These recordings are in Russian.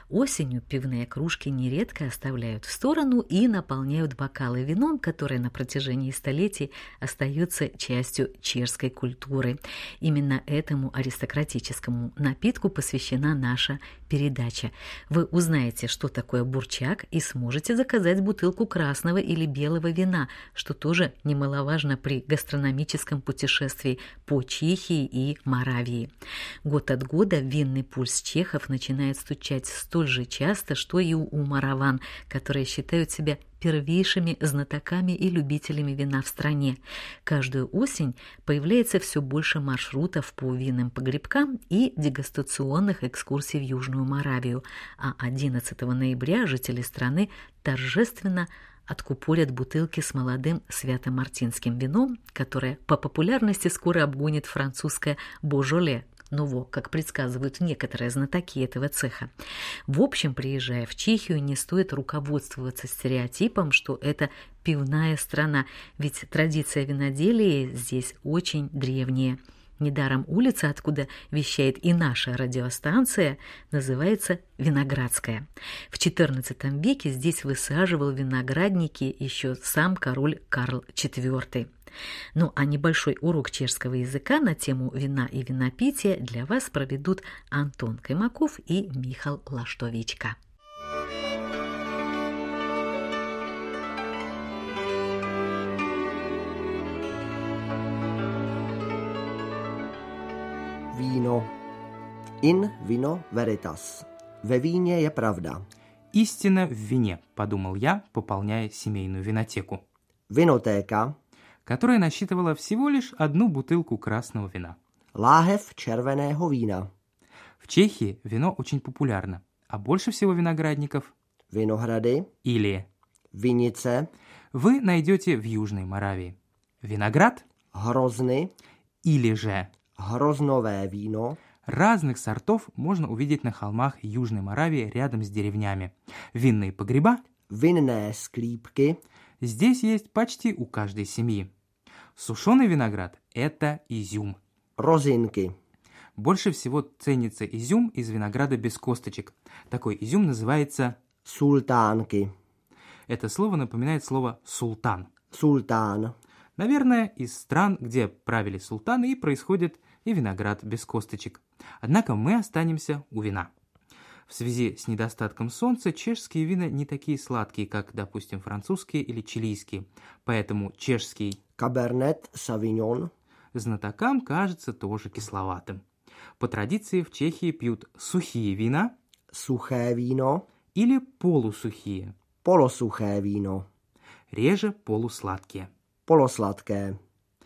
Осенью пивные кружки нередко оставляют в сторону и наполняют бокалы вином, которое на протяжении столетий остается частью чешской культуры. Именно этому аристократическому напитку посвящена наша передача. Вы узнаете, что такое бурчак, и сможете заказать бутылку красного или белого вина, что тоже немаловажно при гастрономическом путешествии по Чехии и Моравии. Год от года винный пульс чехов начинает стучать столь же часто, что и у мораван, которые считают себя первейшими знатоками и любителями вина в стране. Каждую осень появляется все больше маршрутов по винным погребкам и дегустационных экскурсий в Южную Моравию, а 11 ноября жители страны торжественно откупорят бутылки с молодым свято-мартинским вином, которое по популярности скоро обгонит французское «Божоле», как предсказывают некоторые знатоки этого цеха. В общем, приезжая в Чехию, не стоит руководствоваться стереотипом, что это пивная страна, ведь традиция виноделия здесь очень древняя. Недаром улица, откуда вещает и наша радиостанция, называется Виноградская. В XIV веке здесь высаживал виноградники еще сам король Карл IV. А небольшой урок чешского языка на тему вина и винопития для вас проведут Антон Каймаков и Михал Лаштовичка. Víno. In vino veritas. Ve víně je pravda. Истина в вине, подумал я, пополняя семейную винотеку. Vinotéka. Которая насчитывала всего лишь одну бутылку красного вина. Láhev červeného vína. В Чехии вино очень популярно, а больше всего виноградников Vinohrady. или Vinice. вы найдете в Южной Моравии. Виноград Hrozny. или же Hroznové víno. разных сортов можно увидеть на холмах Южной Моравии рядом с деревнями. Винные погреба Vinné sklípky. здесь есть почти у каждой семьи. Сушеный виноград – это изюм. Rozinky. Больше всего ценится изюм из винограда без косточек. Такой изюм называется Sultánky. Это слово напоминает слово «султан». Sultán. Наверное, из стран, где правили султаны, и происходит и виноград без косточек. Однако мы останемся у вина. В связи с недостатком солнца чешские вина не такие сладкие, как, допустим, французские или чилийские. Поэтому чешский Cabernet Sauvignon. знатокам кажется тоже кисловатым. По традиции в Чехии пьют сухие вина Suché víno. или полусухие, Polosuché víno. реже полусладкие. Polosladké.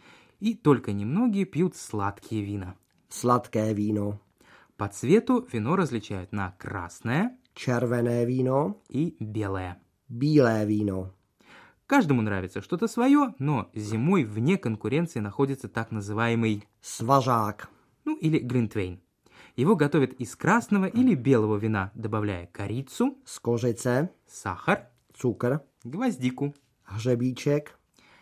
И только немногие пьют сладкие вина. Sladké víno. По цвету вино различают на красное Červené víno. и белое. Bílé víno. Каждому нравится что-то свое, но зимой вне конкуренции находится так называемый Svařák. или глинтвейн. Его готовят из красного или белого вина, добавляя корицу, Z kořice. сахар, Cukr. гвоздику. Hřebíček.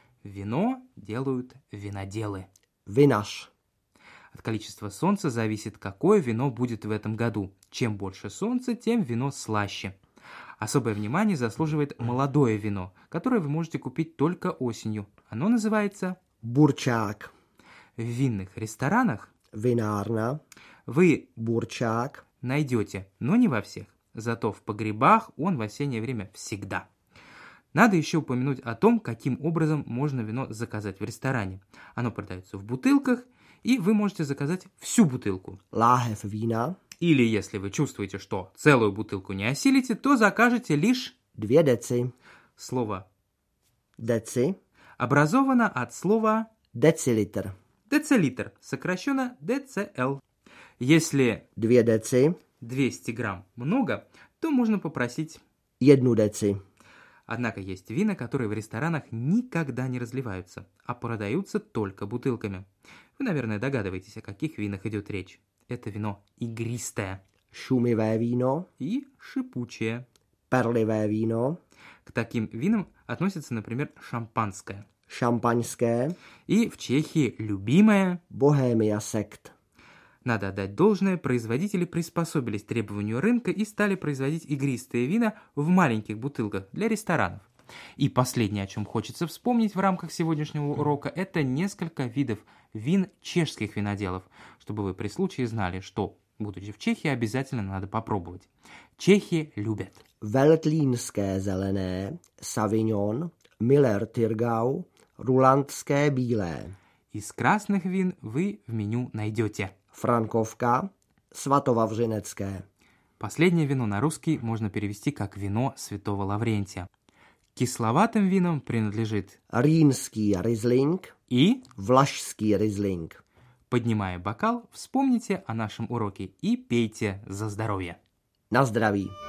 Вино делают виноделы. Vinař. От количества солнца зависит, какое вино будет в этом году. Чем больше солнца, тем вино слаще. Особое внимание заслуживает молодое вино, которое вы можете купить только осенью. Оно называется Burčák. в винных ресторанах. Vinárna. Вы Burčák. найдете, но не во всех. Зато в погребах он в осеннее время всегда. Надо еще упомянуть о том, каким образом можно вино заказать в ресторане. Оно продается в бутылках, и вы можете заказать всю бутылку. Láhev vína. Или, если вы чувствуете, что целую бутылку не осилите, то закажете лишь 2 deci. слово Deci. образовано от слова Decilitr. децилитр, сокращенно DCL. Если 2 deci. 200 грамм много, то можно попросить. 1 deci. Однако есть вина, которые в ресторанах никогда не разливаются, а продаются только бутылками. Вы, наверное, догадываетесь, о каких винах идет речь. Это вино игристое Šumivé víno. и шипучее. Perlivé víno. К таким винам относится, например, шампанское. Šampaňské. И в Чехии любимое. Bohemia sekt. Надо отдать должное, производители приспособились к требованию рынка и стали производить игристые вина в маленьких бутылках для ресторанов. И последнее, о чем хочется вспомнить в рамках сегодняшнего урока, это несколько видов вин чешских виноделов, чтобы вы при случае знали, что, будучи в Чехии, обязательно надо попробовать. Чехи любят Veltlínské zelené, Savignon, Miller-Thurgau, Rulandské bílé. Из красных вин вы в меню найдете Frankovka, Svatovavřinecké. Последнее вино на русский можно перевести как вино Святого Лаврентия. Кисловатым винам принадлежит Rýnský Riesling и, Vlašský Riesling. поднимая бокал, вспомните о нашем уроке и пейте за здоровье. Na zdraví.